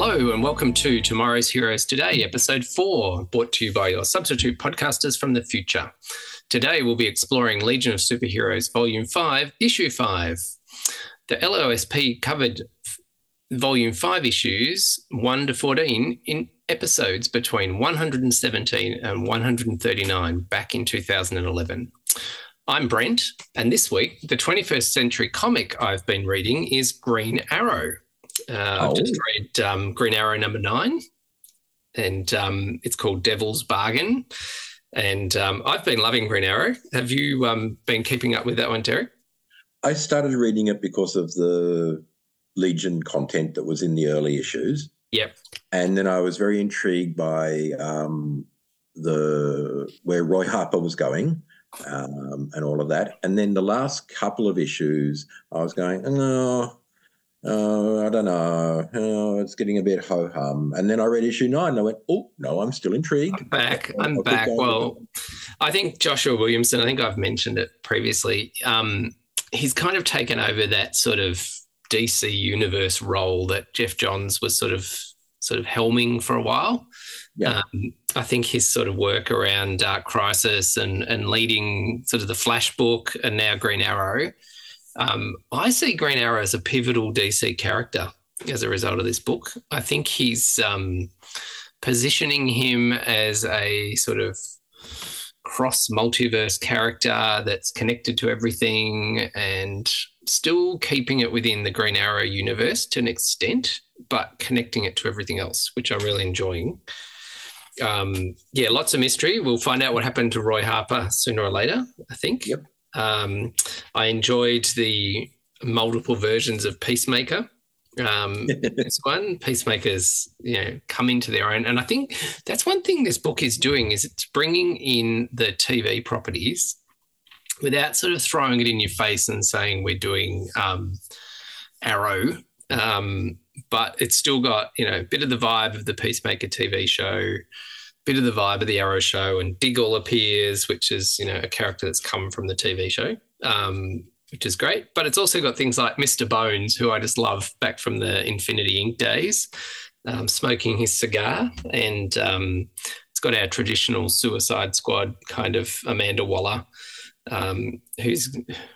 Hello and welcome to Tomorrow's Heroes Today, episode 4, brought to you by your substitute podcasters from the future. Today we'll be exploring Legion of Superheroes Volume 5, Issue 5. The LOSP covered Volume 5 issues 1 to 14 in episodes between 117 and 139 back in 2011. I'm Brent, and this week the 21st Century comic I've been reading is Green Arrow. I've just read Green Arrow number 9, and it's called Devil's Bargain. And I've been loving Green Arrow. Have you been keeping up with that one, Derek? I started reading it because of the Legion content that was in the early issues. Yep. And then I was very intrigued by where Roy Harper was going and all of that. And then the last couple of issues, I was going, I don't know. Oh, it's getting a bit ho-hum. And then I read issue 9 and I went, oh, no, I'm still intrigued. I'm back. Well, I think Joshua Williamson, I think I've mentioned it previously, he's kind of taken over that sort of DC universe role that Jeff Johns was sort of helming for a while. Yeah. I think his sort of work around Dark Crisis and leading sort of the Flash book and now Green Arrow, I see Green Arrow as a pivotal DC character as a result of this book. I think he's positioning him as a sort of cross-multiverse character that's connected to everything and still keeping it within the Green Arrow universe to an extent, but connecting it to everything else, which I'm really enjoying. Lots of mystery. We'll find out what happened to Roy Harper sooner or later, I think. Yep. I enjoyed the multiple versions of Peacemaker. This one, Peacemaker's, come into their own. And I think that's one thing this book is doing is it's bringing in the TV properties without sort of throwing it in your face and saying we're doing Arrow. But it's still got, a bit of the vibe of the Peacemaker TV show, bit of the vibe of the Arrow show, and Diggle appears, which is, a character that's come from the TV show, which is great. But it's also got things like Mr. Bones, who I just love back from the Infinity Inc. days, smoking his cigar. And it's got our traditional Suicide Squad kind of Amanda Waller, who's,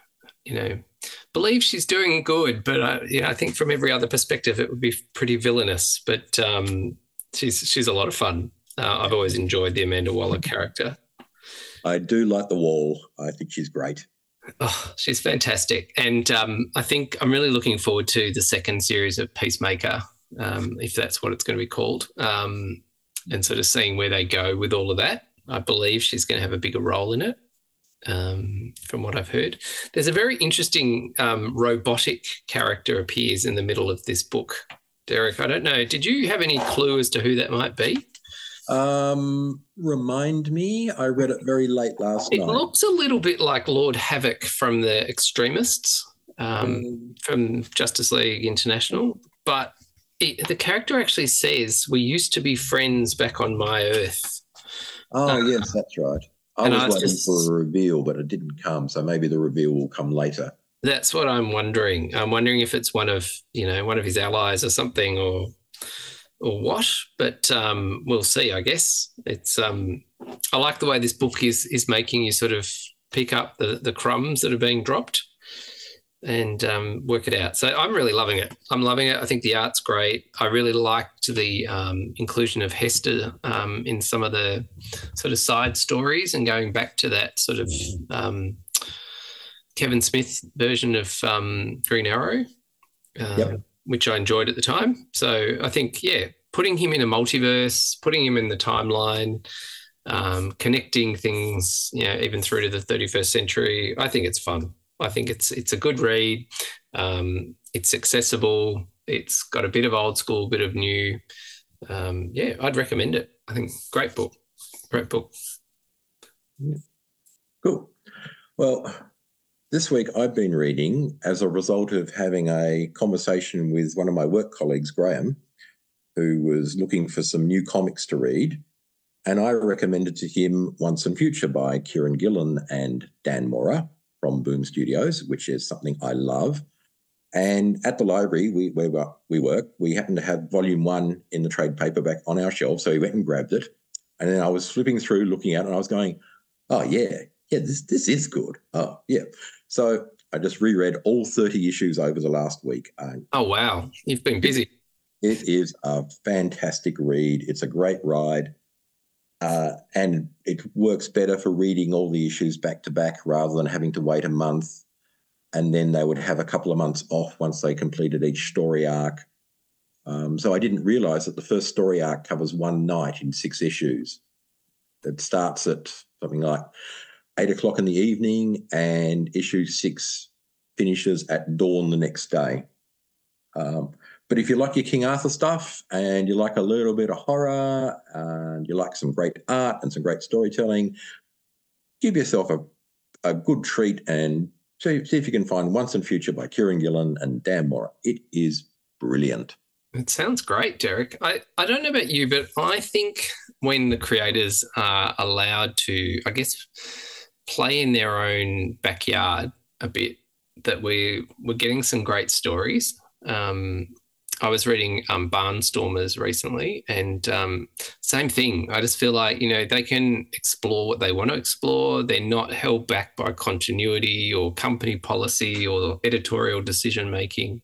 believes she's doing good. But, I think from every other perspective, it would be pretty villainous. But she's a lot of fun. I've always enjoyed the Amanda Waller character. I do like the Wall. I think she's great. Oh, she's fantastic. And I think I'm really looking forward to the second series of Peacemaker, if that's what it's going to be called, and sort of seeing where they go with all of that. I believe she's going to have a bigger role in it, from what I've heard. There's a very interesting robotic character appears in the middle of this book. Derek, I don't know. Did you have any clue as to who that might be? Remind me. I read it very late last night. It looks a little bit like Lord Havoc from the Extremists, from Justice League International, but the character actually says, "We used to be friends back on my Earth." Oh, yes, that's right. I was waiting for a reveal, but it didn't come, so maybe the reveal will come later. That's what I'm wondering. I'm wondering if it's one of his allies or something, or what, but we'll see, I guess. It's I like the way this book is making you sort of pick up the crumbs that are being dropped and work it out. So I'm really loving it. I'm loving it. I think the art's great. I really liked the inclusion of Hester in some of the sort of side stories and going back to that sort of Kevin Smith version of Green Arrow. Yep. Which I enjoyed at the time. So I think, putting him in a multiverse, putting him in the timeline, connecting things, even through to the 31st century, I think it's fun. I think it's a good read. It's accessible. It's got a bit of old school, a bit of new. I'd recommend it. I think great book. Great book. Cool. Well, this week I've been reading as a result of having a conversation with one of my work colleagues, Graham, who was looking for some new comics to read, and I recommended to him Once and Future by Kieran Gillen and Dan Mora from Boom Studios, which is something I love. And at the library where we work, we happened to have volume 1 in the trade paperback on our shelf. So we went and grabbed it. And then I was flipping through, looking at it, and I was going, oh, yeah, this is good. Oh, yeah. So I just reread all 30 issues over the last week. Oh, wow. You've been busy. It is a fantastic read. It's a great ride. And it works better for reading all the issues back to back rather than having to wait a month. And then they would have a couple of months off once they completed each story arc. So I didn't realise that the first story arc covers one night in 6 issues. It starts at something like 8 o'clock in the evening, and issue 6 finishes at dawn the next day. But if you like your King Arthur stuff and you like a little bit of horror and you like some great art and some great storytelling, give yourself a good treat and see if you can find Once and Future by Kieran Gillen and Dan Mora. It is brilliant. It sounds great, Derek. I don't know about you, but I think when the creators are allowed to, I guess, play in their own backyard a bit, that we're getting some great stories. I was reading Barnstormers recently, and same thing. I just feel like, they can explore what they want to explore. They're not held back by continuity or company policy or editorial decision-making.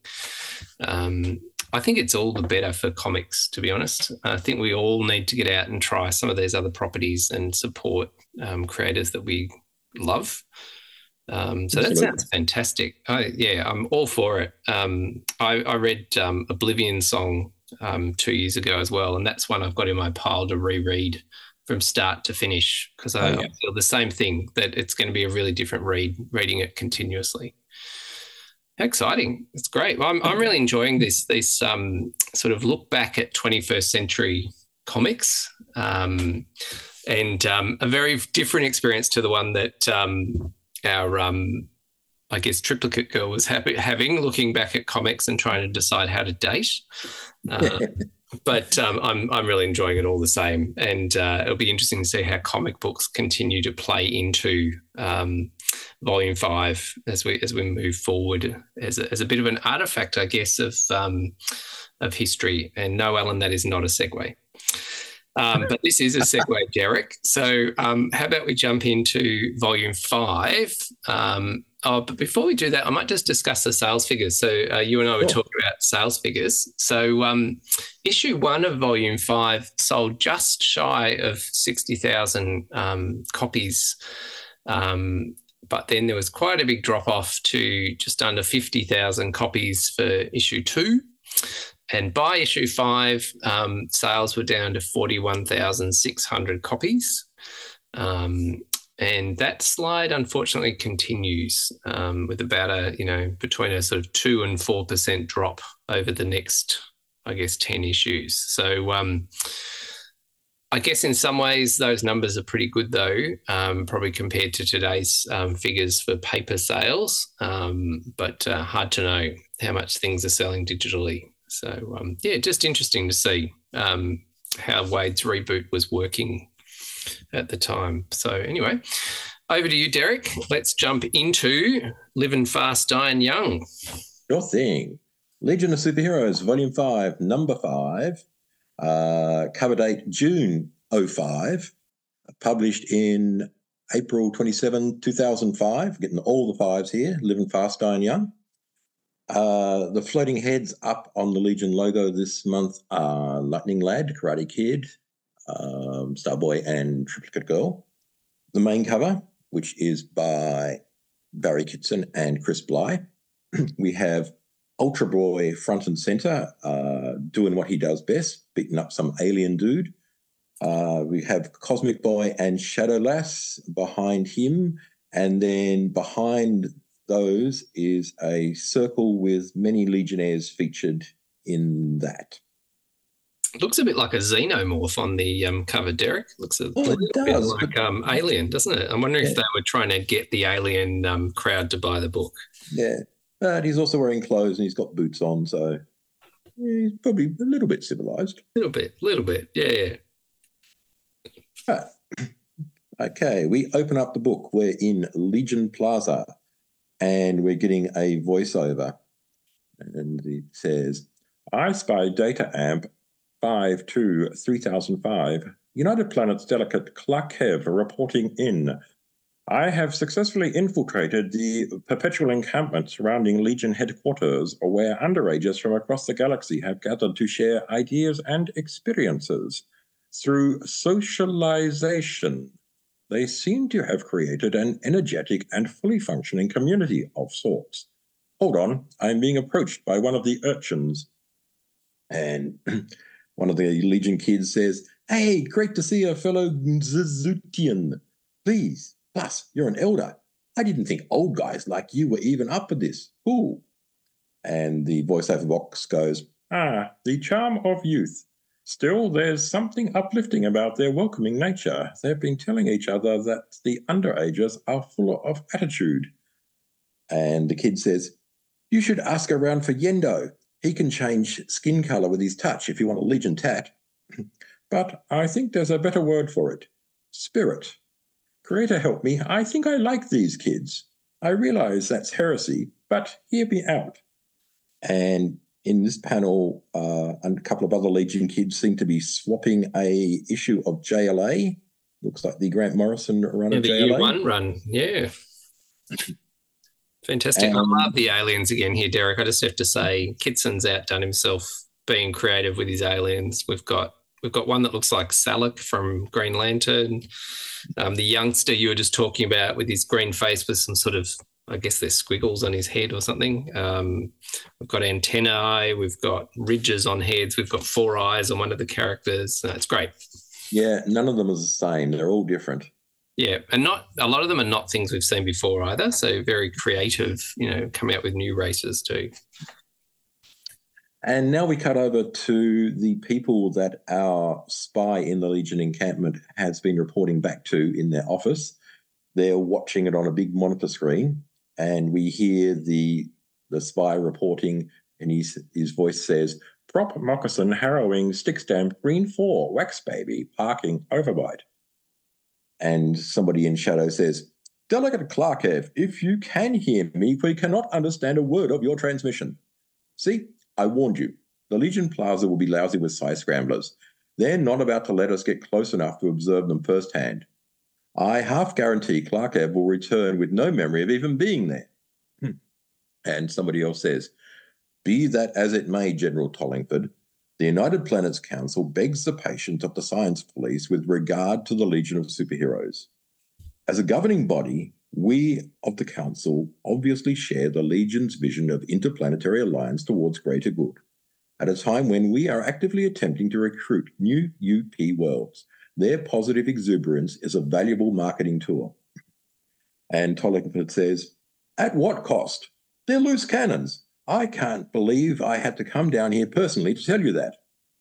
I think it's all the better for comics, to be honest. I think we all need to get out and try some of these other properties and support creators that we love. So Absolutely. That sounds fantastic. I'm all for it. I read Oblivion Song 2 years ago as well, and that's one I've got in my pile to reread from start to finish, because I feel the same thing, that it's going to be a really different reading it continuously. How exciting. It's great. Well, I'm really enjoying this sort of look back at 21st century comics, and a very different experience to the one that our, I guess, Triplicate Girl was having, looking back at comics and trying to decide how to date. But I'm really enjoying it all the same, and it'll be interesting to see how comic books continue to play into Volume 5 as we move forward as a bit of an artifact, I guess, of history. And no, Alan, that is not a segue. But this is a segue, Derek. So how about we jump into Volume 5? But before we do that, I might just discuss the sales figures. So you and I were talking about sales figures. So issue 1 of Volume 5 sold just shy of 60,000 copies. But then there was quite a big drop-off to just under 50,000 copies for issue 2. And by issue 5, sales were down to 41,600 copies. And that slide, unfortunately, continues with about between a sort of 2 and 4% drop over the next, I guess, 10 issues. So I guess in some ways those numbers are pretty good, though, probably compared to today's figures for paper sales. But hard to know how much things are selling digitally. So, just interesting to see how Wade's reboot was working at the time. So anyway, over to you, Derek. Let's jump into Living Fast, Dying Young. Sure thing. Legion of Superheroes, Volume 5, Number 5, cover date June 05, published in April 27, 2005, getting all the fives here, Living Fast, Dying Young. The floating heads up on the Legion logo this month are Lightning Lad, Karate Kid, Starboy and Triplicate Girl. The main cover, which is by Barry Kitson and Chris Bly. We have Ultra Boy front and center, doing what he does best, beating up some alien dude. We have Cosmic Boy and Shadow Lass behind him, and then behind those is a circle with many Legionnaires featured in that. It looks a bit like a xenomorph on the cover, Derek. Looks a little bit like Alien, doesn't it? I'm wondering if they were trying to get the Alien crowd to buy the book. Yeah, but he's also wearing clothes and he's got boots on, so he's probably a little bit civilized. Little bit, yeah. Right. Okay, we open up the book. We're in Legion Plaza, and we're getting a voiceover. And it says, I spy data amp 523005, United Planets delegate Clarkev reporting in. I have successfully infiltrated the perpetual encampment surrounding Legion headquarters, where underagers from across the galaxy have gathered to share ideas and experiences. Through socialization, they seem to have created an energetic and fully functioning community of sorts. Hold on, I'm being approached by one of the urchins. And one of the Legion kids says, hey, great to see a fellow Zazutian. Please. Plus, you're an elder. I didn't think old guys like you were even up for this. Ooh. And the voiceover box goes, the charm of youth. Still, there's something uplifting about their welcoming nature. They've been telling each other that the underagers are full of attitude. And the kid says, you should ask around for Yendo. He can change skin color with his touch if you want a Legion tat. But I think there's a better word for it. Spirit. Creator help me, I think I like these kids. I realize that's heresy, but hear me out. And in this panel, a couple of other Legion kids seem to be swapping a issue of JLA. Looks like the Grant Morrison run of the JLA. Year One run, yeah. Fantastic. I love the aliens again here, Derek. I just have to say, Kitson's outdone himself being creative with his aliens. We've got one that looks like Salak from Green Lantern. The youngster you were just talking about with his green face with some sort of, I guess they're squiggles on his head or something. We've got antennae. We've got ridges on heads. We've got 4 eyes on one of the characters. It's great. Yeah, none of them are the same. They're all different. Yeah, and not a lot of them are not things we've seen before either. So very creative, coming out with new races too. And now we cut over to the people that our spy in the Legion encampment has been reporting back to in their office. They're watching it on a big monitor screen, and we hear the spy reporting, and his voice says, prop moccasin harrowing stick stamp green 4 wax baby parking overbite. And somebody in shadow says, Delegate Clarkev, if you can hear me, we cannot understand a word of your transmission. See, I warned you. The Legion Plaza will be lousy with psi scramblers. They're not about to let us get close enough to observe them firsthand. I half guarantee Clarkev will return with no memory of even being there. And somebody else says, be that as it may, General Tollingford, the United Planets Council begs the patience of the Science Police with regard to the Legion of Superheroes. As a governing body, we of the Council obviously share the Legion's vision of interplanetary alliance towards greater good, at a time when we are actively attempting to recruit new UP worlds. Their positive exuberance is a valuable marketing tool. And Tollingford says, at what cost? They're loose cannons. I can't believe I had to come down here personally to tell you that.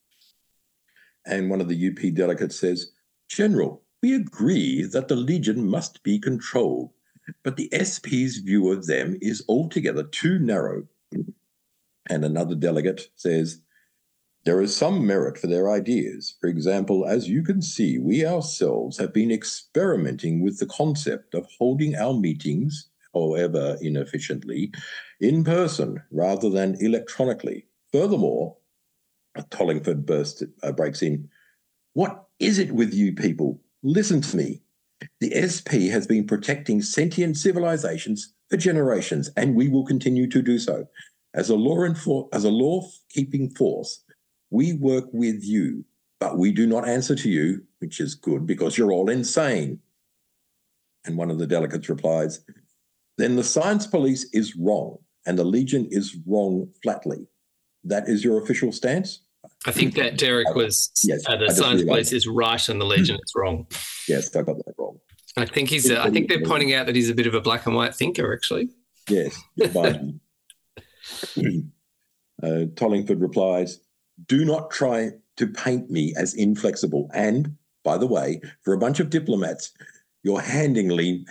And one of the UP delegates says, General, we agree that the Legion must be controlled, but the SP's view of them is altogether too narrow. And another delegate says, there is some merit for their ideas. For example, as you can see, we ourselves have been experimenting with the concept of holding our meetings, however inefficiently, in person rather than electronically. Furthermore, Tollingford breaks in, what is it with you people? Listen to me. The SP has been protecting sentient civilizations for generations, and we will continue to do so. As a law-keeping force, we work with you, but we do not answer to you, which is good because you're all insane. And one of the delegates replies, then the Science Police is wrong, and the Legion is wrong flatly. That is your official stance? I think that Derek was yes, the Science Police is right and the Legion is wrong. Yes, I got that wrong. I think I think they're pointing out that he's a bit of a black and white thinker, actually. Yes. Tollingford replies, do not try to paint me as inflexible. And, by the way, for a bunch of diplomats, you're handling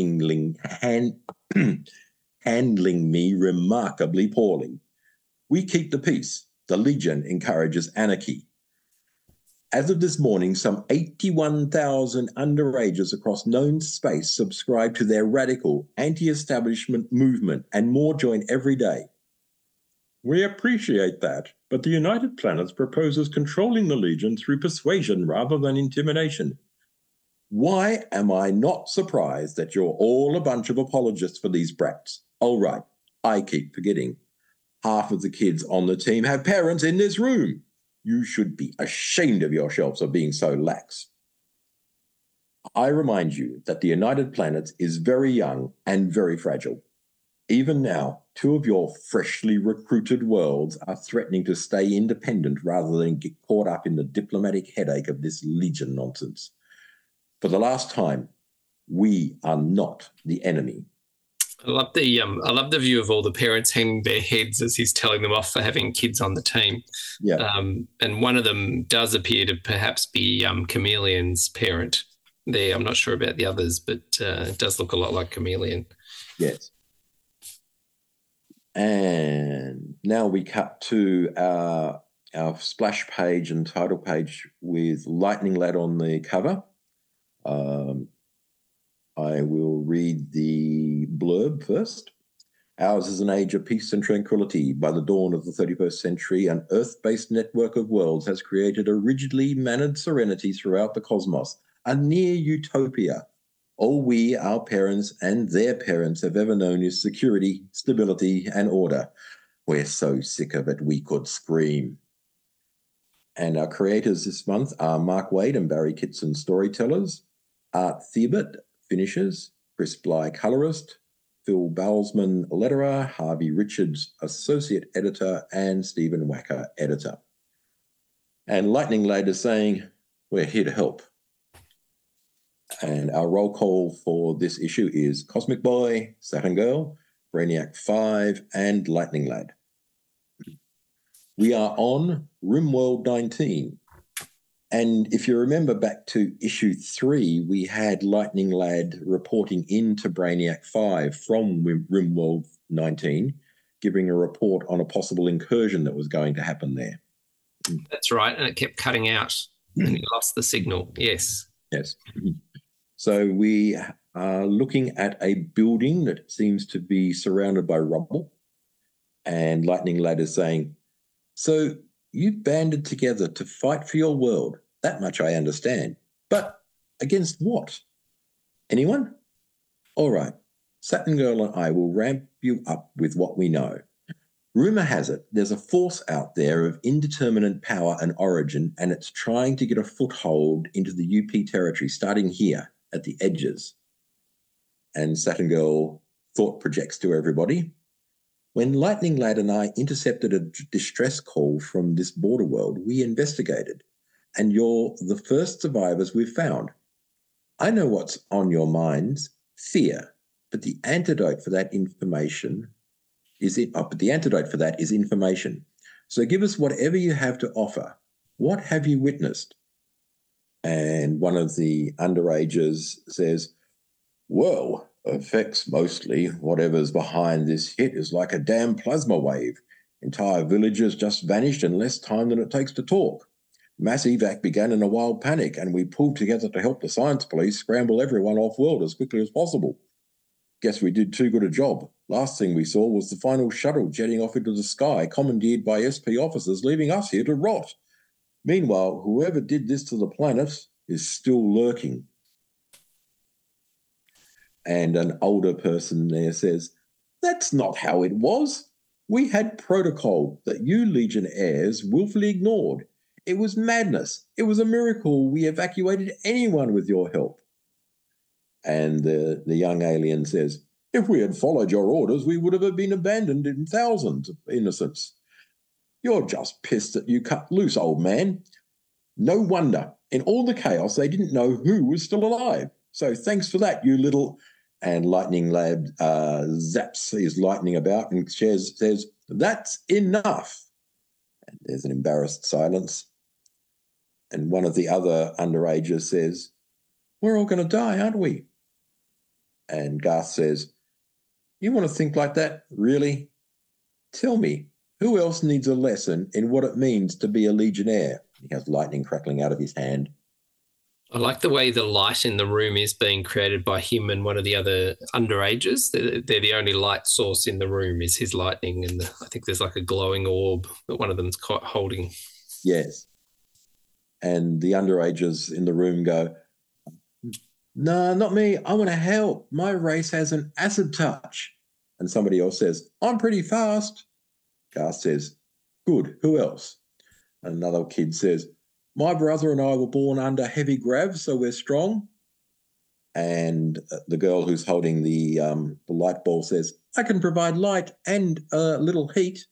me remarkably poorly. We keep the peace. The Legion encourages anarchy. As of this morning, some 81,000 underagers across known space subscribe to their radical anti-establishment movement, and more join every day. We appreciate that, but the United Planets proposes controlling the Legion through persuasion rather than intimidation. Why am I not surprised that you're all a bunch of apologists for these brats? All right, I keep forgetting. Half of the kids on the team have parents in this room. You should be ashamed of yourselves for being so lax. I remind you that the United Planets is very young and very fragile. Even now, 2 of your freshly recruited worlds are threatening to stay independent rather than get caught up in the diplomatic headache of this Legion nonsense. For the last time, we are not the enemy. I love the view of all the parents hanging their heads as he's telling them off for having kids on the team. Yeah. And one of them does appear to perhaps be Chameleon's parent there. I'm not sure about the others, but it does look a lot like Chameleon. Yes. And now we cut to our splash page and title page with Lightning Lad on the cover. I will read the blurb first. Ours is an age of peace and tranquility. By the dawn of the 31st century, an Earth-based network of worlds has created a rigidly mannered serenity throughout the cosmos, a near utopia. All we, our parents, and their parents have ever known is security, stability, and order. We're so sick of it, we could scream. And our creators this month are Mark Waid and Barry Kitson, storytellers, Art Thiebert, finishers, Chris Bly, colorist, Phil Balsman, letterer, Harvey Richards, associate editor, and Stephen Wacker, editor. And Lightning Lad is saying, we're here to help. And our roll call for this issue is Cosmic Boy, Saturn Girl, Brainiac 5, and Lightning Lad. We are on RimWorld 19. And if you remember back to issue 3, we had Lightning Lad reporting into Brainiac 5 from RimWorld 19, giving a report on a possible incursion that was going to happen there. That's right, and it kept cutting out, and he lost the signal, yes. Yes. So we are looking at a building that seems to be surrounded by rubble, and Lightning Lad is saying, so you banded together to fight for your world. That much I understand. But against what? Anyone? All right. Saturn Girl and I will ramp you up with what we know. Rumor has it there's a force out there of indeterminate power and origin, and it's trying to get a foothold into the UP territory, starting here at the edges. And Saturn Girl thought projects to everybody. When Lightning Lad and I intercepted a distress call from this border world, we investigated, and you're the first survivors we've found. I know what's on your minds, fear, but the antidote for that information is information. So give us whatever you have to offer. What have you witnessed? And one of the underagers says, well, effects mostly. Whatever's behind this hit is like a damn plasma wave. Entire villages just vanished in less time than it takes to talk. Mass evac began in a wild panic, and we pulled together to help the science police scramble everyone off-world as quickly as possible. Guess we did too good a job. Last thing we saw was the final shuttle jetting off into the sky, commandeered by SP officers, leaving us here to rot. Meanwhile, whoever did this to the planet is still lurking. And an older person there says, that's not how it was. We had protocol that you Legionnaires willfully ignored. It was madness. It was a miracle we evacuated anyone with your help. And the young alien says, if we had followed your orders, we would have been abandoned in thousands of innocents. You're just pissed that you cut loose, old man. No wonder. In all the chaos, they didn't know who was still alive. So thanks for that, you little... And Lightning Lad zaps his lightning about and says, that's enough. And there's an embarrassed silence. And one of the other underagers says, we're all going to die, aren't we? And Garth says, you want to think like that? Really? Tell me, who else needs a lesson in what it means to be a Legionnaire? He has lightning crackling out of his hand. I like the way the light in the room is being created by him and one of the other underages. They're the only light source in the room is his lightning, and I think there's like a glowing orb that one of them's holding. Yes. And the underages in the room go, "No, not me. I want to help. My race has an acid touch." And somebody else says, "I'm pretty fast." Garth says, "Good. Who else?" Another kid says, "My brother and I were born under heavy grav, so we're strong." And the girl who's holding the light ball says, "I can provide light and a little heat."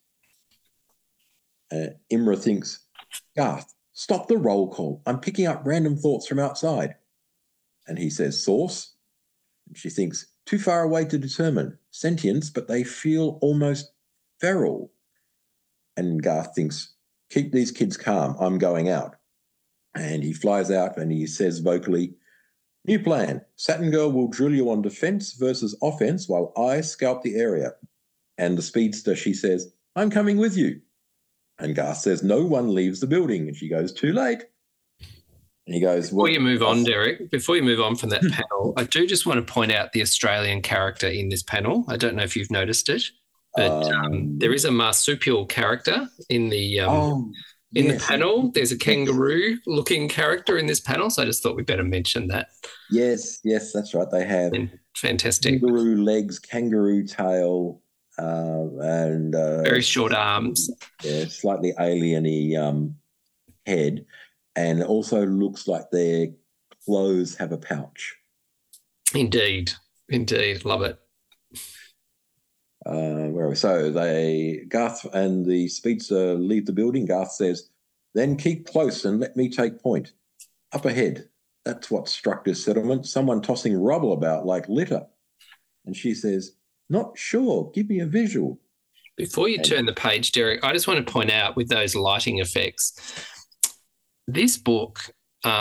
Imra thinks, "Garth, stop the roll call. I'm picking up random thoughts from outside." And he says, "Source?" And she thinks, "Too far away to determine. Sentience, but they feel almost feral." And Garth thinks, "Keep these kids calm. I'm going out." And he flies out and he says vocally, "New plan. Saturn Girl will drill you on defense versus offense while I scout the area." And the speedster, she says, "I'm coming with you." And Garth says, "No one leaves the building." And she goes, "Too late." And he goes, Before you move on, Derek, before you move on from that panel, I do just want to point out the Australian character in this panel. I don't know if you've noticed it, but there is a marsupial character in the the panel. There's a kangaroo-looking character in this panel, so I just thought we'd better mention that. Yes, that's right. They have fantastic kangaroo legs, kangaroo tail, and very short arms. Yeah, slightly alien-y head. And it also looks like their clothes have a pouch. Indeed. Love it. Where are we? So Garth and the speedster leave the building. Garth says, "Then keep close and let me take point. Up ahead, that's what struck this settlement. Someone tossing rubble about like litter." And she says, "Not sure. Give me a visual." Before you turn the page, Derek, I just want to point out with those lighting effects, this book,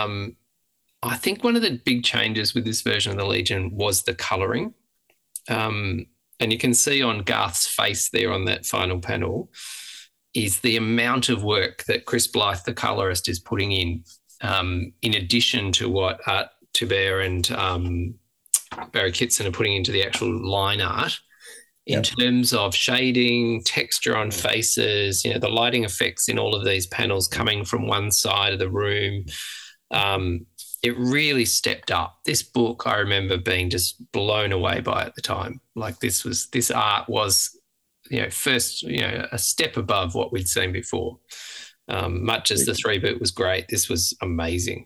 I think one of the big changes with this version of the Legion was the colouring. And you can see on Garth's face there on that final panel is the amount of work that Chris Blythe, the colourist, is putting in addition to what Art Thibert and Barry Kitson are putting into the actual line art. In terms of shading, texture on faces, the lighting effects in all of these panels coming from one side of the room, it really stepped up. This book, I remember being just blown away by at the time. Like this art was, first, a step above what we'd seen before. Much as the 3-boot was great, this was amazing.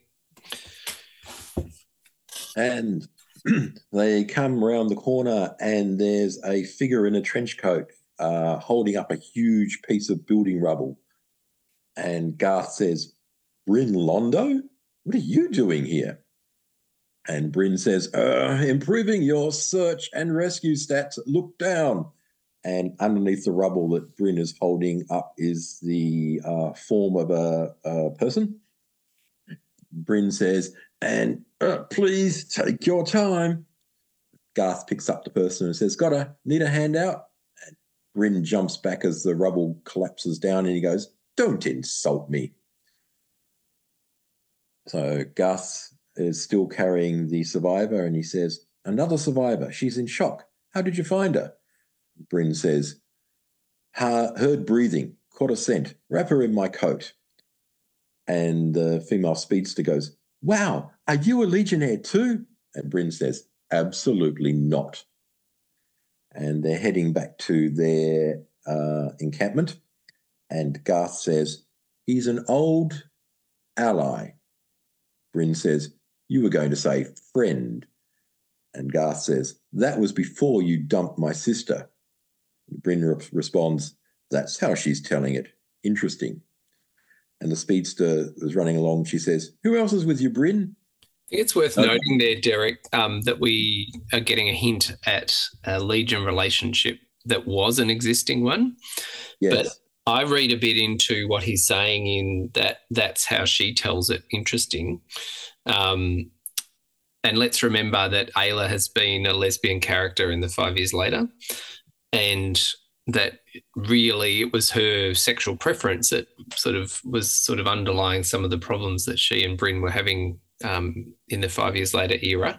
And they come round the corner and there's a figure in a trench coat holding up a huge piece of building rubble. And Garth says, "Bryn Londo, what are you doing here?" And Bryn says, "Improving your search and rescue stats. Look down." And underneath the rubble that Bryn is holding up is the form of a person. Bryn says, "And please take your time." Garth picks up the person and says, "Need a handout?" And Bryn jumps back as the rubble collapses down and he goes, "Don't insult me." So Garth is still carrying the survivor and he says, "Another survivor. She's in shock. How did you find her?" Bryn says, "Heard breathing, caught a scent, wrap her in my coat." And the female speedster goes, "Wow, are you a Legionnaire too?" And Bryn says, "Absolutely not." And they're heading back to their encampment. And Garth says, "He's an old ally." Bryn says, "You were going to say friend." And Garth says, "That was before you dumped my sister." Bryn responds, "That's how she's telling it. Interesting." And the speedster was running along. She says, "Who else is with you, Bryn?" I think it's worth noting there, Derek, that we are getting a hint at a Legion relationship that was an existing one. Yes. But I read a bit into what he's saying in that's how she tells it interesting. And let's remember that Ayla has been a lesbian character in the 5 years later, and that really it was her sexual preference that was underlying some of the problems that she and Bryn were having in the 5 Years Later era.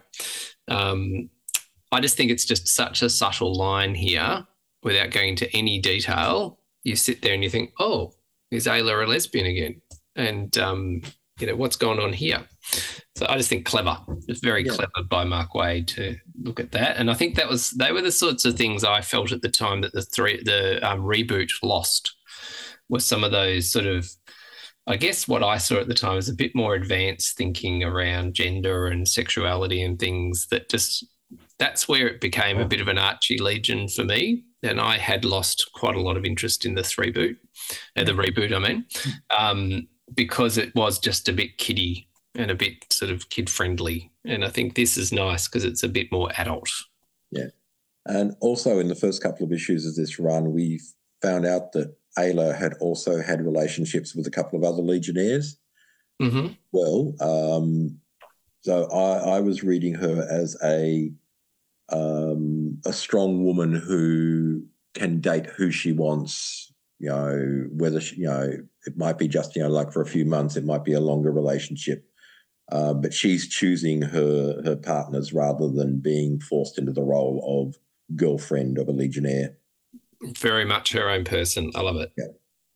I just think it's just such a subtle line here without going into any detail. You sit there and you think, oh, is Ayla a lesbian again? And, what's going on here? So I just think clever. It's very clever by Mark Waid to look at that. And I think they were the sorts of things I felt at the time that the reboot lost, were some of those sort of, I guess what I saw at the time was a bit more advanced thinking around gender and sexuality and things that's where it became a bit of an Archie Legion for me. And I had lost quite a lot of interest in the reboot, because it was just a bit kiddie and a bit sort of kid-friendly. And I think this is nice because it's a bit more adult. Yeah. And also in the first couple of issues of this run, we found out that Ayla had also had relationships with a couple of other Legionnaires. Mm-hmm. Well, so I was reading her as a strong woman who can date who she wants, whether she, it might be just, like for a few months, it might be a longer relationship. But she's choosing her partners rather than being forced into the role of girlfriend of a Legionnaire. Very much her own person. I love it. Yeah.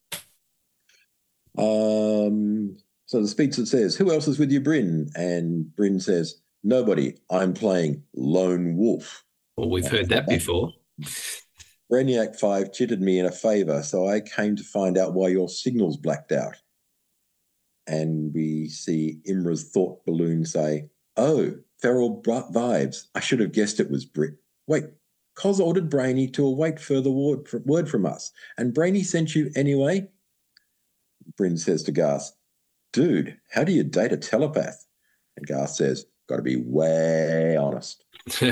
So the speedster says, "Who else is with you, Bryn?" And Bryn says, "Nobody. I'm playing Lone Wolf." Well, we've heard that before. Brainiac 5 chitted me in a favour, so I came to find out why your signal's blacked out. And we see Imra's thought balloon say, "Oh, feral vibes. I should have guessed it was Brit. Wait, Cos ordered Brainy to await further word from us, and Brainy sent you anyway?" Bryn says to Garth, "Dude, how do you date a telepath?" And Garth says, "Got to be way honest."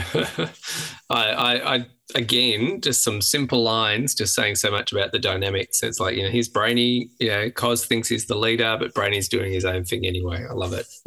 I again, just some simple lines, just saying so much about the dynamics. It's like, he's Brainy, Cos thinks he's the leader, but Brainy's doing his own thing anyway. I love it.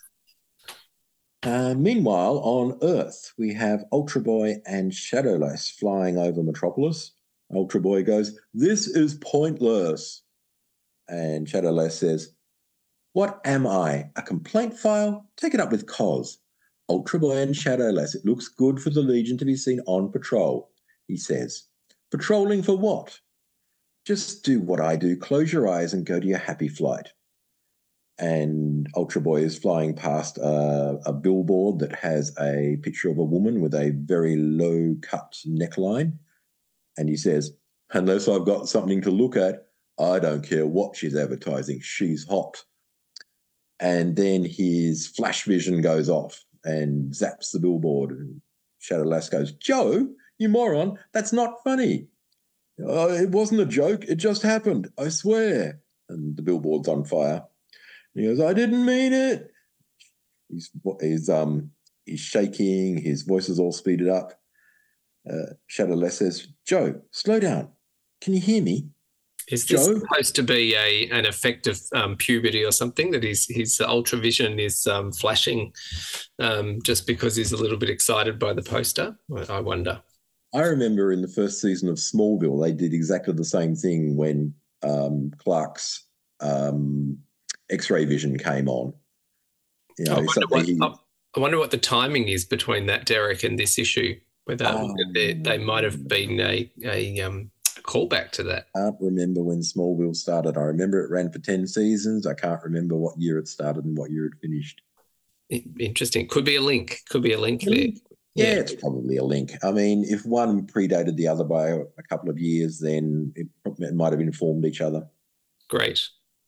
Meanwhile, on Earth, we have Ultra Boy and Shadowlass flying over Metropolis. Ultra Boy goes, "This is pointless." And Shadowlass says, "What am I, a complaint file? Take it up with Cos." Ultra Boy and Shadowlass, "It looks good for the Legion to be seen on patrol," he says. "Patrolling for what?" "Just do what I do. Close your eyes and go to your happy flight." And Ultra Boy is flying past a billboard that has a picture of a woman with a very low-cut neckline. And he says, "Unless I've got something to look at, I don't care what she's advertising. She's hot." And then his flash vision goes off and zaps the billboard. And Shadowlass goes, "Joe, you moron, that's not funny." "It wasn't a joke. It just happened. I swear." And the billboard's on fire. And he goes, "I didn't mean it." He's shaking. His voice is all speeded up. Shadowlass says, "Joe, slow down. Can you hear me?" Is this supposed to be an effect of puberty or something, that his ultra vision is flashing just because he's a little bit excited by the poster? I wonder. I remember in the first season of Smallville, they did exactly the same thing when Clark's X-ray vision came on. I wonder what the timing is between that, Derek, and this issue. Whether they might have been a callback to that. I can't remember when Smallville started. I remember it ran for 10 seasons. I can't remember what year it started and what year it finished. Interesting. Could be a link. There. Yeah, it's probably a link. I mean, if one predated the other by a couple of years, then it might have informed each other. Great.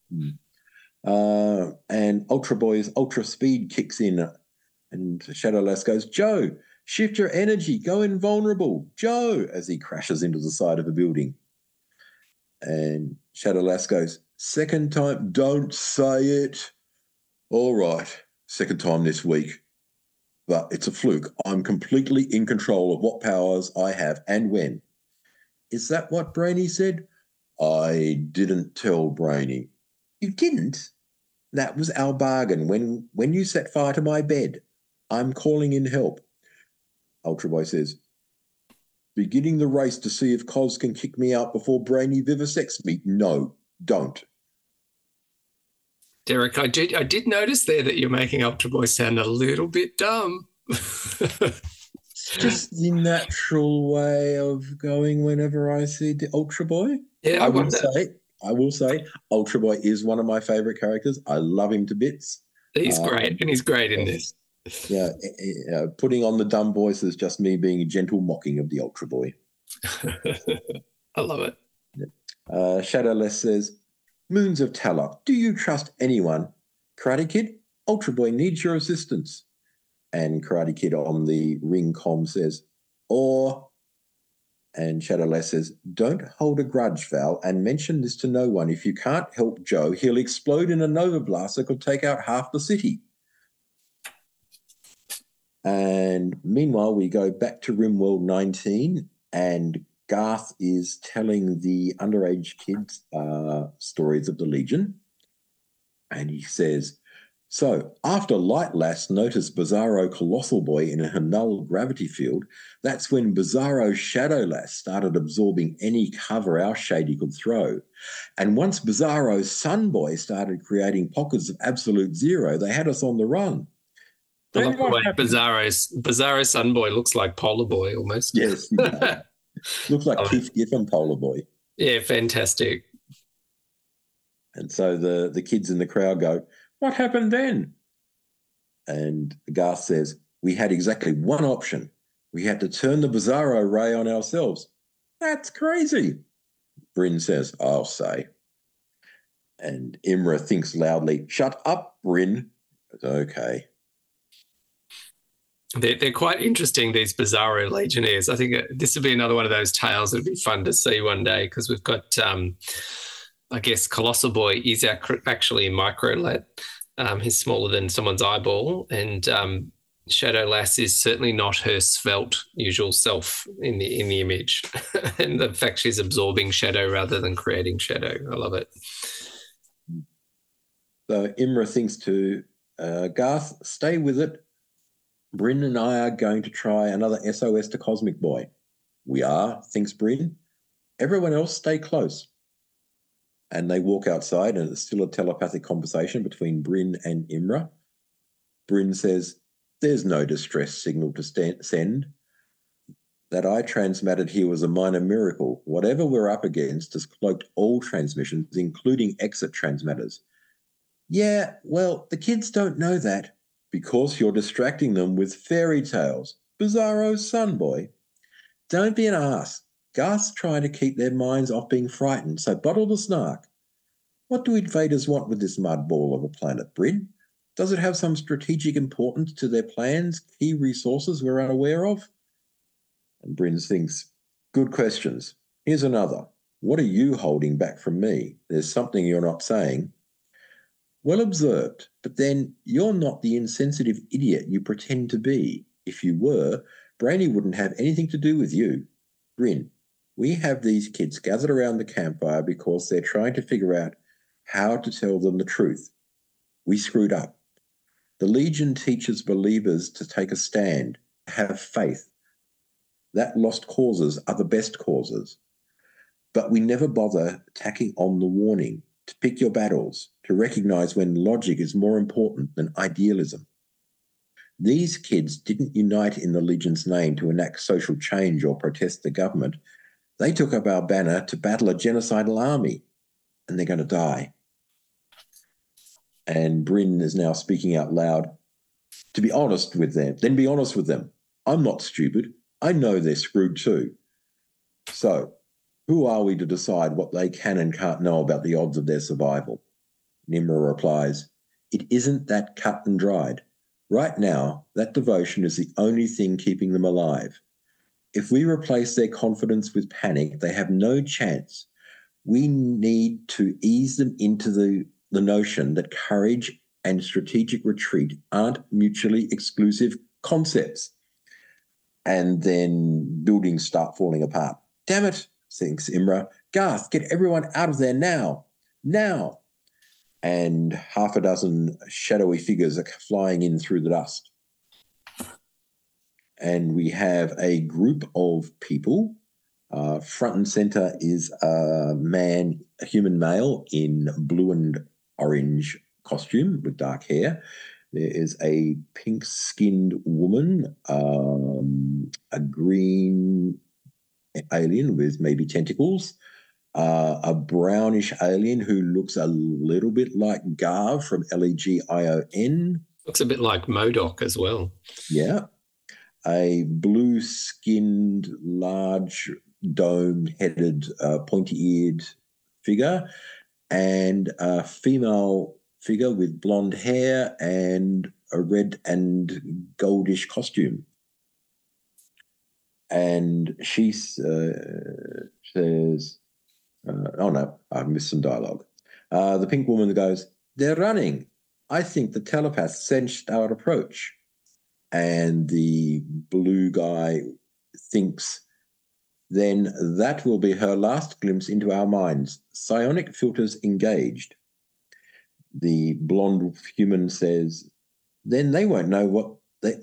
And Ultra Boy's ultra speed kicks in, and Shadowlass goes, "Joe, shift your energy, go invulnerable, Joe," as he crashes into the side of a building. And Shadowlass goes, "Second time, don't say it." "All right, second time this week. But it's a fluke. I'm completely in control of what powers I have and when." "Is that what Brainy said?" "I didn't tell Brainy." "You didn't? That was our bargain when you set fire to my bed. I'm calling in help." Ultra Boy says, "Beginning the race to see if Cos can kick me out before Brainy vivisects me. No, don't." Derek, I did notice there that you're making Ultra Boy sound a little bit dumb. It's just the natural way of going whenever I see the Ultra Boy. Yeah, I will say, Ultra Boy is one of my favorite characters. I love him to bits. He's great, and he's great in this. Yeah, putting on the dumb voice is just me being a gentle mocking of the Ultra Boy. I love it. Shadowless says, Moons of Talok, do you trust anyone? Karate Kid, Ultra Boy needs your assistance. And Karate Kid on the ring comm says, or, and Shadowless says, don't hold a grudge, Val, and mention this to no one. If you can't help Joe, he'll explode in a Nova Blast that could take out half the city. And meanwhile, we go back to RimWorld 19, and Garth is telling the underage kids stories of the Legion. And he says, so after Light Lass noticed Bizarro Colossal Boy in her null gravity field, that's when Bizarro Shadow Lass started absorbing any cover our Shady could throw. And once Bizarro Sun Boy started creating pockets of absolute zero, they had us on the run. I love the way Bizarro Sun Boy looks like Polar Boy almost. Yes, looks like Keith Giffen Polar Boy. Yeah, fantastic. And so the kids in the crowd go, what happened then? And Garth says, we had exactly one option. We had to turn the Bizarro ray on ourselves. That's crazy. Bryn says, I'll say. And Imra thinks loudly, shut up, Bryn. Okay. They're quite interesting, these Bizarro Legionnaires. I think this would be another one of those tales that would be fun to see one day, because we've got, I guess, Colossal Boy is actually a micro lad. He's smaller than someone's eyeball, and Shadow Lass is certainly not her svelte usual self in the image. And the fact she's absorbing shadow rather than creating shadow. I love it. So Imra thinks to Garth, stay with it. Bryn and I are going to try another SOS to Cosmic Boy. We are, thinks Bryn. Everyone else stay close. And they walk outside, and it's still a telepathic conversation between Bryn and Imra. Bryn says, there's no distress signal to send. That I transmitted here was a minor miracle. Whatever we're up against has cloaked all transmissions, including exit transmitters. Yeah, well, the kids don't know that. Because you're distracting them with fairy tales. Bizarro Sun Boy. Don't be an ass. Garth's trying to keep their minds off being frightened, so bottle the snark. What do invaders want with this mud ball of a planet, Bryn? Does it have some strategic importance to their plans, key resources we're unaware of? And Bryn thinks, good questions. Here's another. What are you holding back from me? There's something you're not saying. Well observed, but then you're not the insensitive idiot you pretend to be. If you were, Brainy wouldn't have anything to do with you. Bryn, we have these kids gathered around the campfire because they're trying to figure out how to tell them the truth. We screwed up. The Legion teaches believers to take a stand, have faith. That lost causes are the best causes. But we never bother tacking on the warning to pick your battles, to recognize when logic is more important than idealism. These kids didn't unite in the Legion's name to enact social change or protest the government. They took up our banner to battle a genocidal army, and they're going to die. And Bryn is now speaking out loud. To be honest with them, then be honest with them. I'm not stupid. I know they're screwed too. So, who are we to decide what they can and can't know about the odds of their survival? Nimra replies, it isn't that cut and dried. Right now, that devotion is the only thing keeping them alive. If we replace their confidence with panic, they have no chance. We need to ease them into the notion that courage and strategic retreat aren't mutually exclusive concepts. And then buildings start falling apart. Damn it, thinks Imra. Garth, get everyone out of there now. Now. And half a dozen shadowy figures are flying in through the dust. And we have a group of people. Front and center is a man, a human male in blue and orange costume with dark hair. There is a pink-skinned woman, a green alien with maybe tentacles, a brownish alien who looks a little bit like Garv from Legion. Looks a bit like MODOK as well. Yeah. A blue-skinned, large, dome-headed, pointy-eared figure, and a female figure with blonde hair and a red and goldish costume. And she says, oh no, I've missed some dialogue. The pink woman goes, "They're running. I think the telepath sensed our approach." And the blue guy thinks, "Then that will be her last glimpse into our minds. Psionic filters engaged." The blonde human says, "Then they won't know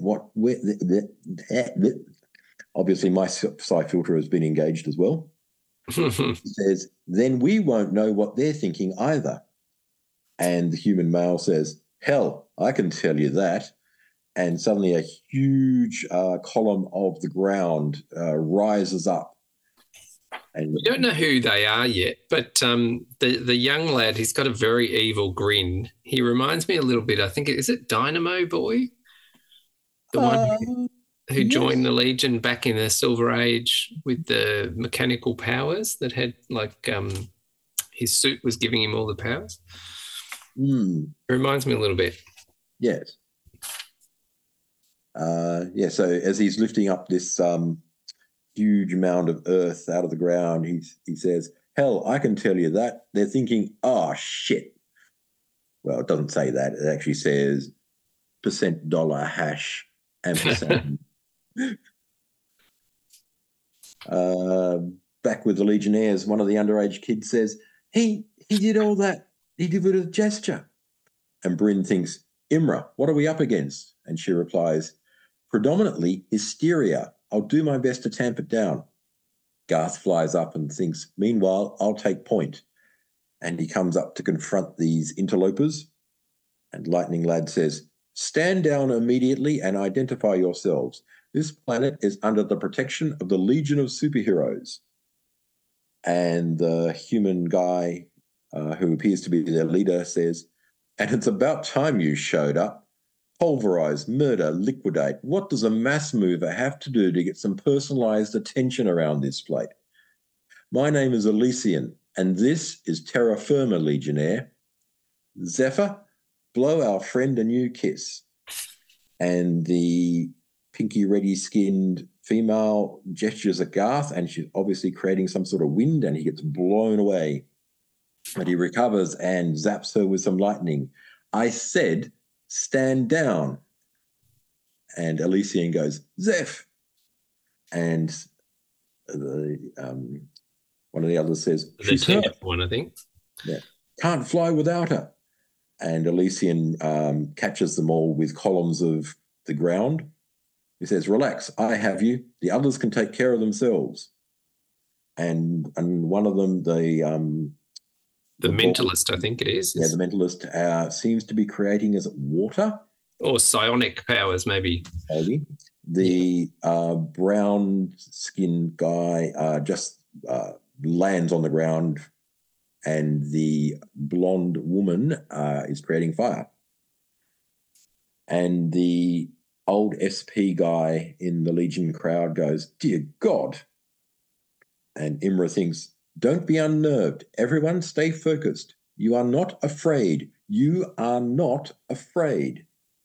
obviously my psi filter has been engaged as well." He says, "Then we won't know what they're thinking either." And the human male says, "Hell, I can tell you that." And suddenly a huge column of the ground rises up. And we don't know who they are yet, but the young lad, he's got a very evil grin. He reminds me a little bit, I think, is it Dynamo Boy? The one who joined the Legion back in the Silver Age with the mechanical powers that had, like, his suit was giving him all the powers. It reminds me a little bit. Yes. So as he's lifting up this huge mound of earth out of the ground, he says, "Hell, I can tell you that. They're thinking, oh, shit." Well, it doesn't say that. It actually says $dollar hash ampersand. Back with the Legionnaires, one of the underage kids says, he did all that. He did it with a gesture. And Bryn thinks, "Imra, what are we up against?" And she replies, "Predominantly hysteria. I'll do my best to tamp it down." Garth flies up and thinks, "Meanwhile, I'll take point." And he comes up to confront these interlopers. And Lightning Lad says, "Stand down immediately and identify yourselves. This planet is under the protection of the Legion of Superheroes." And the human guy, who appears to be their leader, says, "And it's about time you showed up. Pulverize, murder, liquidate. What does a mass mover have to do to get some personalized attention around this plate? My name is Elysian, and this is Terra Firma, Legionnaire. Zephyr, blow our friend a new kiss." And the pinky reddy skinned female gestures at Garth, and she's obviously creating some sort of wind, and he gets blown away. But he recovers and zaps her with some lightning. "I said, stand down." And Elysian goes, "Zeph." And one of the others says, "She's hurt." One, I think. Yeah. "Can't fly without her." And Elysian catches them all with columns of the ground. He says, "Relax, I have you. The others can take care of themselves." And one of them, the mentalist, I think it is. Yeah, the mentalist seems to be creating, is it water? Or psionic powers, maybe. Maybe. The brown-skinned guy just lands on the ground, and the blonde woman is creating fire. And the old SP guy in the Legion crowd goes, "Dear God." And Imra thinks, "Don't be unnerved. Everyone stay focused. You are not afraid. You are not afraid."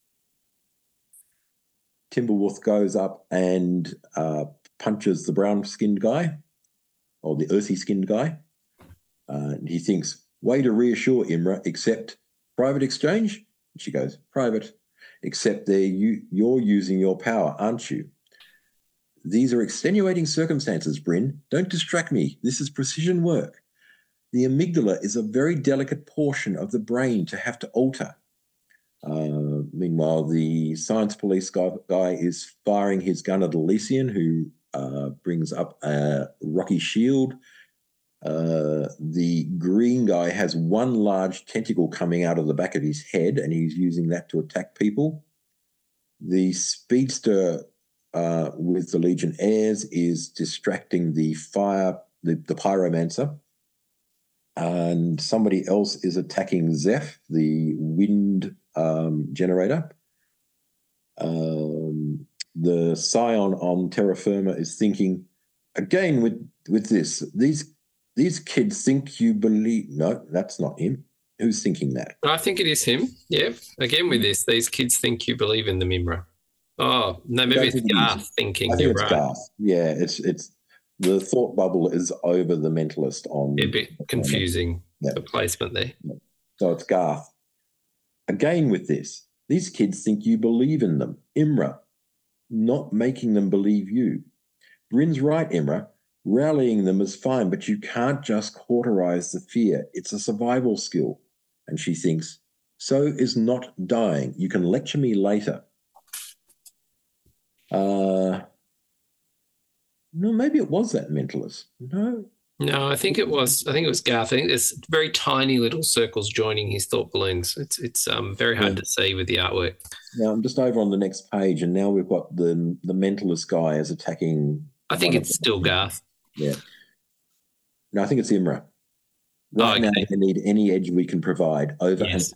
Timberwolf goes up and punches the brown-skinned guy, or the earthy-skinned guy. And he thinks, "Way to reassure Imra, except private exchange?" And she goes, "Private. Except you're using your power, aren't you?" "These are extenuating circumstances, Bryn. Don't distract me. This is precision work. The amygdala is a very delicate portion of the brain to have to alter." Meanwhile, the science police guy is firing his gun at Elysian, who brings up a rocky shield. The green guy has one large tentacle coming out of the back of his head, and he's using that to attack people. The speedster with the Legion heirs is distracting the pyromancer. And somebody else is attacking Zeph, the wind generator. The Scion on terra firma is thinking, again with this, these kids think you believe. No, that's not him. Who's thinking that? I think it is him. Yeah. Again with this, these kids think you believe in them, Imra. Oh, no, maybe it's Garth thinking. I think it's right. Garth. Yeah, it's the thought bubble is over the mentalist on. A bit confusing, the placement there. So it's Garth. Again with this, these kids think you believe in them. Imra, not making them believe you. Bryn's right, Imra. Rallying them is fine, but you can't just cauterize the fear. It's a survival skill. And she thinks, so is not dying. You can lecture me later. No, maybe it was that mentalist. No, I think it was. I think it was Garth. I think there's very tiny little circles joining his thought balloons. It's very hard to see with the artwork. Now I'm just over on the next page, and now we've got the mentalist guy as attacking. I think it's still Garth. Yeah. No, I think it's Imra. Right now, we need any edge we can provide over and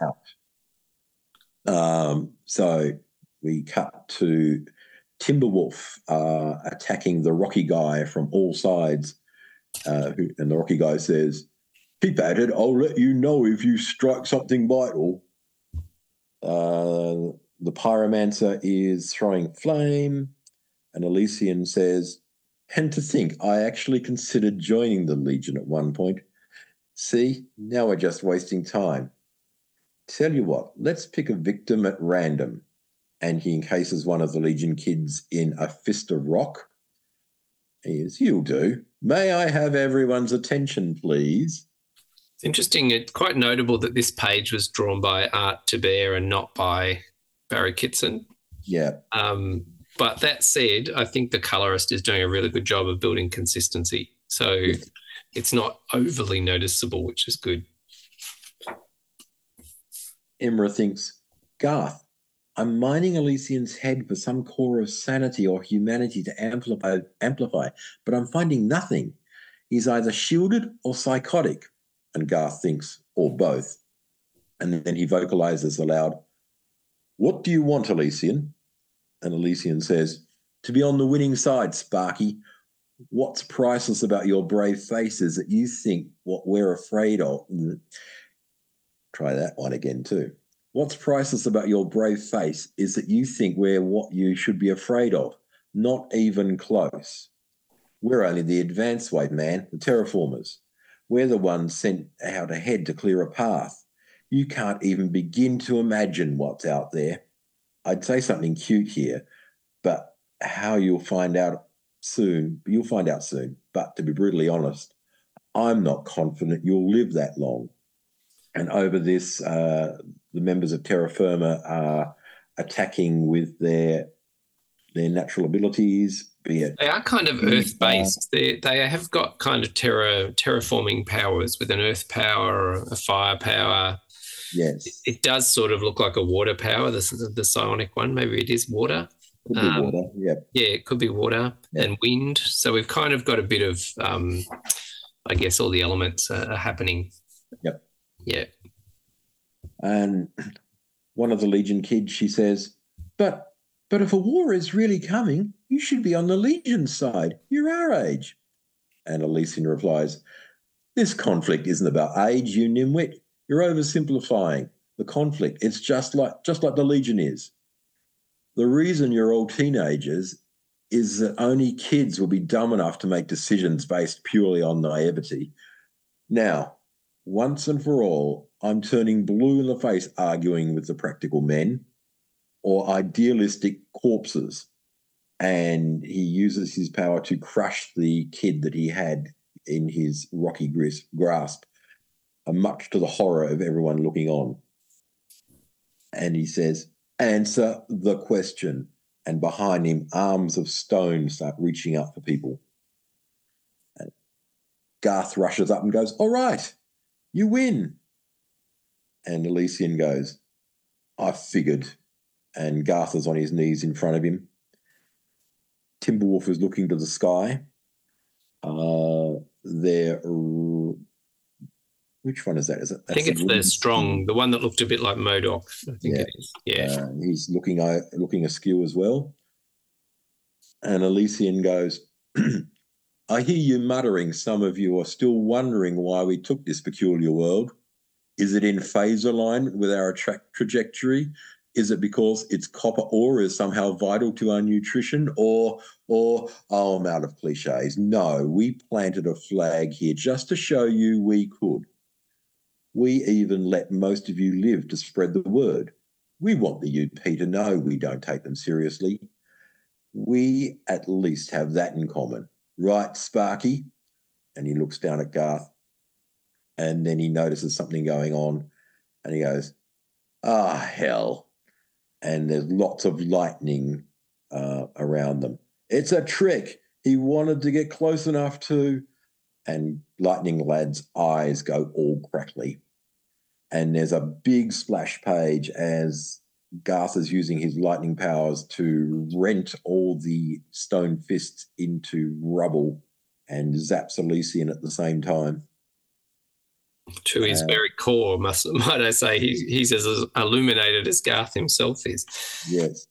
out. So we cut to Timberwolf attacking the Rocky guy from all sides. And the Rocky guy says, keep at it, I'll let you know if you strike something vital. The pyromancer is throwing flame, and Elysian says, and to think, I actually considered joining the Legion at one point. See, now we're just wasting time. Tell you what, let's pick a victim at random. And he encases one of the Legion kids in a fist of rock. He says, you'll do. May I have everyone's attention, please? It's interesting. It's quite notable that this page was drawn by Art Thibert and not by Barry Kitson. Yeah. But that said, I think the colorist is doing a really good job of building consistency. So it's not overly noticeable, which is good. Imra thinks, Garth, I'm mining Elysian's head for some core of sanity or humanity to amplify, but I'm finding nothing. He's either shielded or psychotic. And Garth thinks, or both. And then he vocalizes aloud, what do you want, Elysian? And Elysian says, to be on the winning side, Sparky. What's priceless about your brave face is that you think what we're afraid of. Try that one again too. What's priceless about your brave face is that you think we're what you should be afraid of. Not even close. We're only the advanced wave, man, the terraformers. We're the ones sent out ahead to clear a path. You can't even begin to imagine what's out there. I'd say something cute here, but how you'll find out soon. But to be brutally honest, I'm not confident you'll live that long. And over this, the members of terra firma are attacking with their natural abilities, be it... They are kind of earth-based. They have got kind of terraforming powers with an earth power, a fire power. Yes. It does sort of look like a water power, the psionic one. Maybe it is water. Could be water, yeah. Yeah, it could be water and wind. So we've kind of got a bit of, I guess, all the elements are happening. Yep. Yeah. And one of the Legion kids, she says, but if a war is really coming, you should be on the Legion side. You're our age. And Elysian replies, this conflict isn't about age, you nimwit. You're oversimplifying the conflict. It's just like the Legion is. The reason you're all teenagers is that only kids will be dumb enough to make decisions based purely on naivety. Now, once and for all, I'm turning blue in the face arguing with the practical men or idealistic corpses. And he uses his power to crush the kid that he had in his rocky grasp, much to the horror of everyone looking on. And he says, answer the question. And behind him, arms of stone start reaching up for people. Garth rushes up and goes, all right, you win. And Elysian goes, I figured. And Garth is on his knees in front of him. Timberwolf is looking to the sky. Which one is that? Is it? I think it's the strong, the one that looked a bit like MODOK. I think it is. Yeah. He's looking askew as well. And Elysian goes, I hear you muttering. Some of you are still wondering why we took this peculiar world. Is it in phase alignment with our trajectory? Is it because its copper ore is somehow vital to our nutrition? Or I'm out of cliches. No, we planted a flag here just to show you we could. We even let most of you live to spread the word. We want the UP to know we don't take them seriously. We at least have that in common. Right, Sparky? And he looks down at Garth, and then he notices something going on, and he goes, hell. And there's lots of lightning around them. It's a trick. He wanted to get close enough to... And Lightning Lad's eyes go all crackly. And there's a big splash page as Garth is using his lightning powers to rent all the stone fists into rubble and zaps Elysian at the same time. To his very core, might I say, he's as illuminated as Garth himself is. Yes.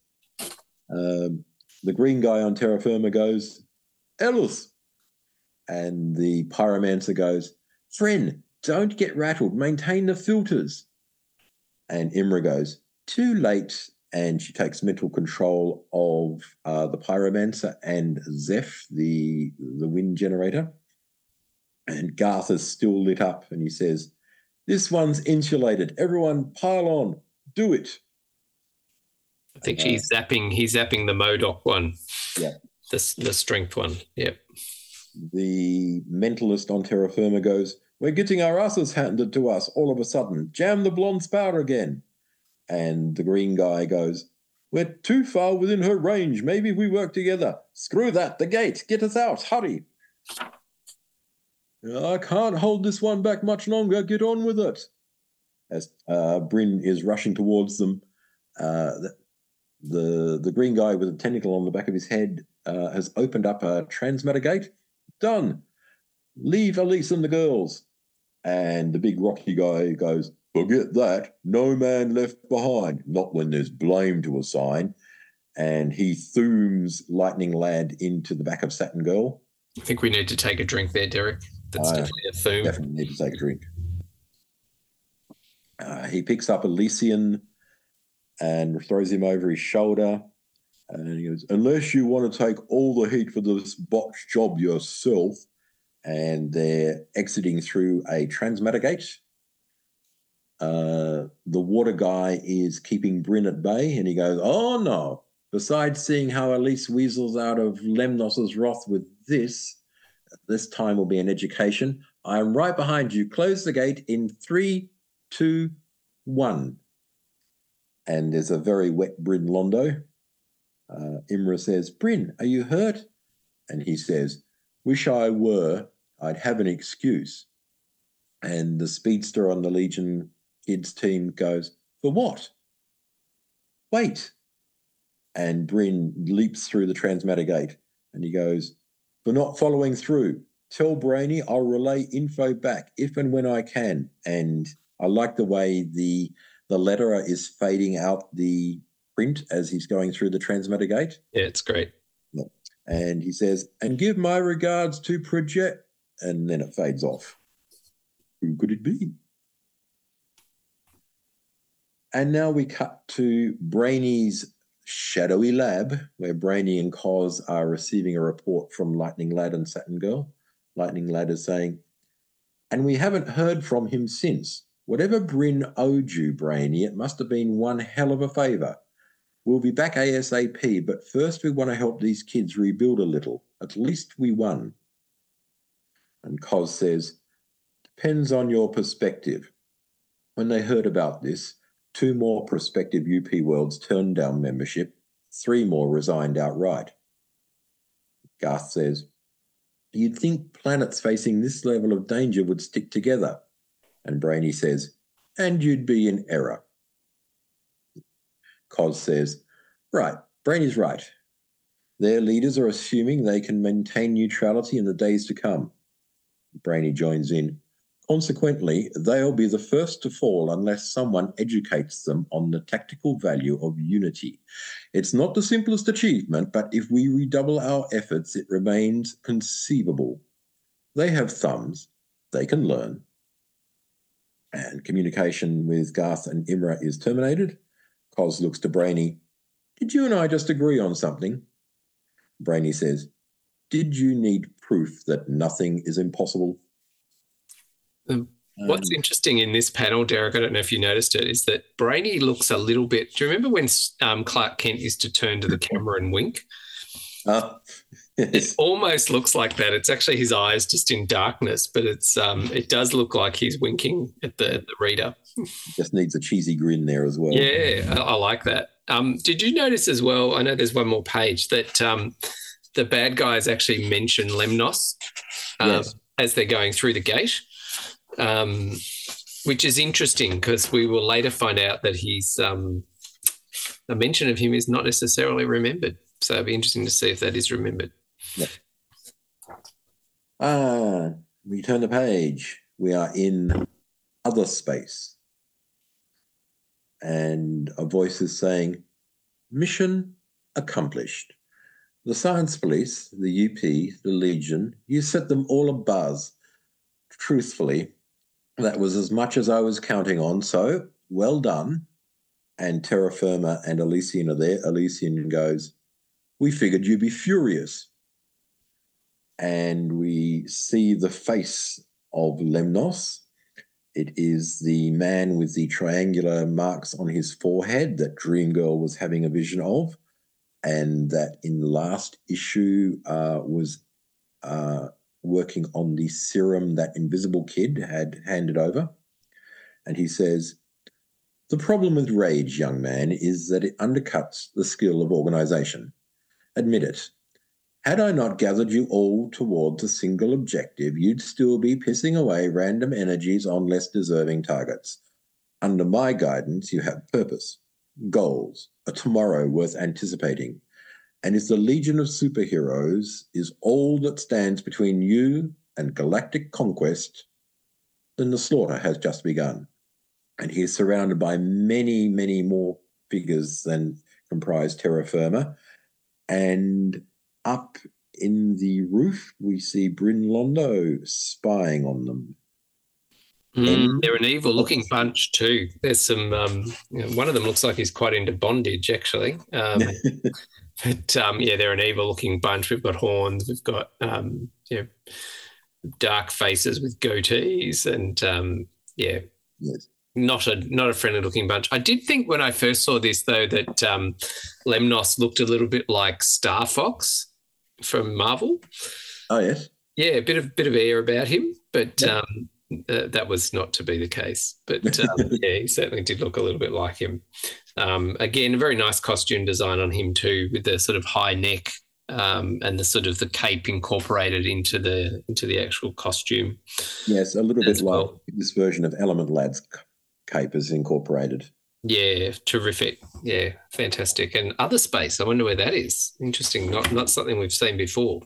The green guy on terra firma goes, Ellis. And the pyromancer goes, friend, don't get rattled. Maintain the filters. And Imra goes, too late. And she takes mental control of the pyromancer and Zeph, the wind generator. And Garth is still lit up, and he says, this one's insulated. Everyone pile on. Do it. I think he's zapping the MODOK one. Yeah. The strength one. Yep. The mentalist on terra firma goes, we're getting our asses handed to us all of a sudden. Jam the blonde spout again. And the green guy goes, we're too far within her range. Maybe we work together. Screw that. The gate. Get us out. Hurry. I can't hold this one back much longer. Get on with it. As Bryn is rushing towards them, the green guy with a tentacle on the back of his head has opened up a transmatter gate. Done. Leave Elise and the girls. And the big rocky guy goes, forget that. No man left behind. Not when there's blame to assign. And he thooms Lightning Lad into the back of Saturn Girl. I think we need to take a drink there, Derek. That's definitely a theme. Definitely need to take a drink. He picks up Elysian and throws him over his shoulder. And he goes, unless you want to take all the heat for this botched job yourself. And they're exiting through a transmatter gate. The water guy is keeping Bryn at bay, and he goes, oh no. Besides seeing how Elise weasels out of Lemnos's wrath with this time will be an education. I am right behind you. Close the gate in 3, 2, 1. And there's a very wet Bryn Londo. Imra says, Bryn, are you hurt? And he says, wish I were. I'd have an excuse. And the speedster on the Legion kids team goes, for what? Wait. And Bryn leaps through the transmatter gate. And he goes, for not following through. Tell Brainy I'll relay info back if and when I can. And I like the way the letterer is fading out the print as he's going through the transmatter gate. Yeah, it's great. Yeah. And he says, and give my regards to Project. And then it fades off. Who could it be? And now we cut to Brainy's shadowy lab, where Brainy and Cos are receiving a report from Lightning Lad and Saturn Girl. Lightning Lad is saying, and we haven't heard from him since. Whatever Bryn owed you, Brainy, it must have been one hell of a favour. We'll be back ASAP, but first we want to help these kids rebuild a little. At least we won. And Cos says, depends on your perspective. When they heard about this, 2 more prospective UP worlds turned down membership. 3 more resigned outright. Garth says, You'd think planets facing this level of danger would stick together. And Brainy says, and you'd be in error. Cos says, right, Brainy's right. Their leaders are assuming they can maintain neutrality in the days to come. Brainy joins in. Consequently, they'll be the first to fall unless someone educates them on the tactical value of unity. It's not the simplest achievement, but if we redouble our efforts, it remains conceivable. They have thumbs. They can learn. And communication with Garth and Imra is terminated. Cos looks to Brainy. Did you and I just agree on something? Brainy says, did you need proof that nothing is impossible? What's interesting in this panel, Derek, I don't know if you noticed it, is that Brainy looks a little bit... Do you remember when Clark Kent used to turn to the camera and wink? Yes. It almost looks like that. It's actually his eyes just in darkness, but it does look like he's winking at the reader. Just needs a cheesy grin there as well. Yeah, I like that. Did you notice as well, I know there's one more page, that the bad guys actually mention Lemnos Yes. as they're going through the gate, which is interesting because we will later find out that a mention of him is not necessarily remembered. So it'd be interesting to see if that is remembered. Yeah. We turn the page. We are in other space. And a voice is saying, mission accomplished. The Science Police, the UP, the Legion, you set them all abuzz. Truthfully, that was as much as I was counting on, so well done. And Terra Firma and Elysian are there. Elysian goes, we figured you'd be furious. And we see the face of Lemnos. It is the man with the triangular marks on his forehead that Dreamgirl was having a vision of, and that in the last issue was working on the serum that Invisible Kid had handed over. And he says, the problem with rage, young man, is that it undercuts the skill of organization. Admit it. Had I not gathered you all towards a single objective, you'd still be pissing away random energies on less deserving targets. Under my guidance, you have purpose, goals, a tomorrow worth anticipating. And if the Legion of Superheroes is all that stands between you and galactic conquest, then the slaughter has just begun. And he is surrounded by many, many more figures than comprise Terra Firma. And up in the roof, we see Bryn Londo spying on them. They're an evil-looking bunch too. There's some. One of them looks like he's quite into bondage, actually. But they're an evil-looking bunch. We've got horns. We've got dark faces with goatees, and yes. Not a friendly-looking bunch. I did think when I first saw this, though, that Lemnos looked a little bit like Star Fox from Marvel. Oh, yes. Yeah, a bit of air about him, but that was not to be the case. But, he certainly did look a little bit like him. Again, a very nice costume design on him too, with the sort of high neck and the sort of the cape incorporated into the actual costume. Yes, a little bit like this version of Element Lad's cape is incorporated. Yeah, terrific. Yeah, fantastic. And Other Space, I wonder where that is. Interesting. Not something we've seen before.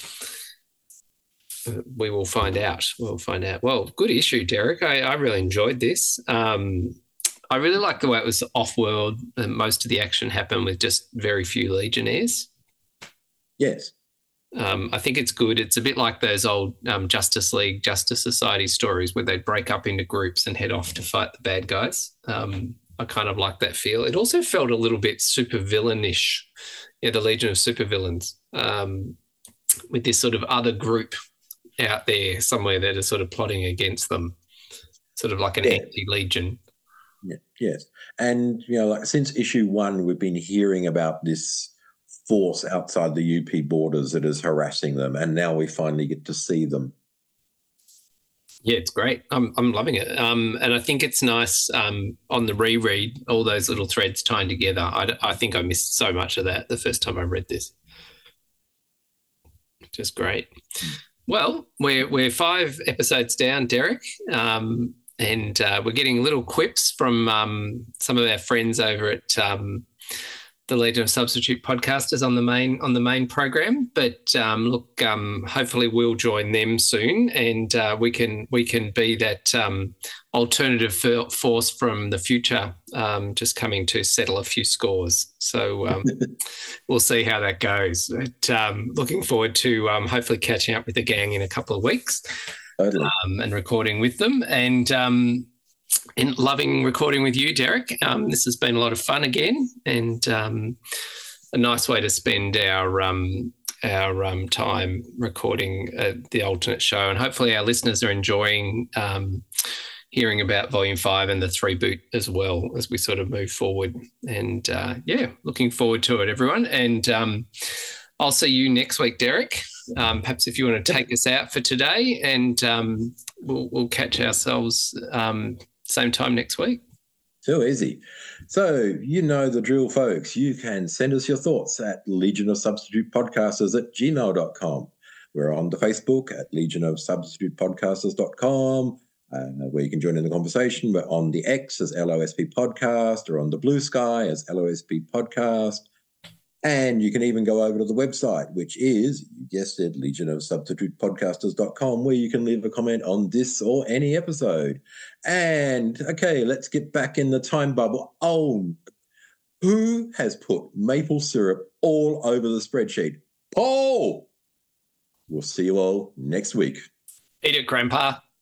We will find out. Well, good issue, Derek. I really enjoyed this. I really like the way it was off-world and most of the action happened with just very few Legionnaires. Yes. I think it's good. It's a bit like those old Justice League, Justice Society stories where they break up into groups and head off to fight the bad guys. I kind of like that feel. It also felt a little bit supervillainish, the Legion of Supervillains, with this sort of other group out there somewhere that are sort of plotting against them, sort of like an anti-Legion. Yeah, yes. And, like since issue 1, we've been hearing about this force outside the UP borders that is harassing them, and now we finally get to see them. Yeah, it's great. I'm loving it. And I think it's nice on the reread, all those little threads tying together. I think I missed so much of that the first time I read this. Just great. Well, we're 5 episodes down, Derek, and we're getting little quips from some of our friends over at the Legion of Substitute Podcasters on the main program. But look, hopefully we'll join them soon, and we can be that alternative force from the future, just coming to settle a few scores. So we'll see how that goes. But looking forward to hopefully catching up with the gang in a couple of weeks, Totally. And recording with them. And loving recording with you, Derek. This has been a lot of fun again, and a nice way to spend our time recording the alternate show. And hopefully our listeners are enjoying hearing about Volume 5 and the 3 boot as well as we sort of move forward. And looking forward to it, everyone. And I'll see you next week, Derek. Perhaps if you want to take us out for today, and we'll catch ourselves same time next week. So easy. So you know the drill, folks. You can send us your thoughts at legionofsubstitutepodcasters@gmail.com. We're on the Facebook at legionofsubstitutepodcasters.com, where you can join in the conversation. We're on the X as LOSP Podcast, or on the Blue Sky as LOSP Podcast. And you can even go over to the website, which is, you guessed it, legionofsubstitutepodcasters.com, where you can leave a comment on this or any episode. And, okay, let's get back in the time bubble. Oh, who has put maple syrup all over the spreadsheet? Paul! We'll see you all next week. Eat it, Grandpa.